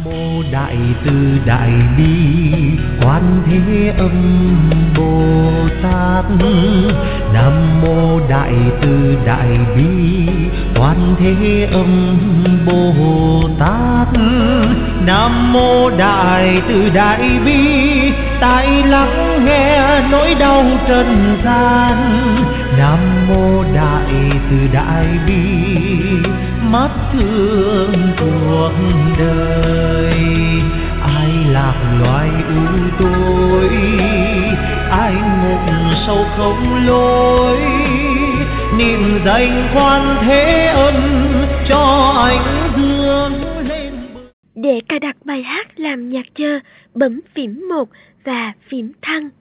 Mô Đại Từ Đại Bi Quan Thế Âm Bồ Tát. Nam mô Đại Từ Đại Bi Quan Thế Âm Bồ Tát. Nam mô Đại Từ Đại Bi tai lắng nghe nỗi đau trần gian. Nam mô Đại Từ Đại Bi mắt thương cuộc đời. Ai lạc loài u tối, ai ngục sâu không lối, niệm danh Quan Thế Âm cho ánh dương lên. Để cài đặt bài hát làm nhạc chờ, bấm phím 1 và phím thăng.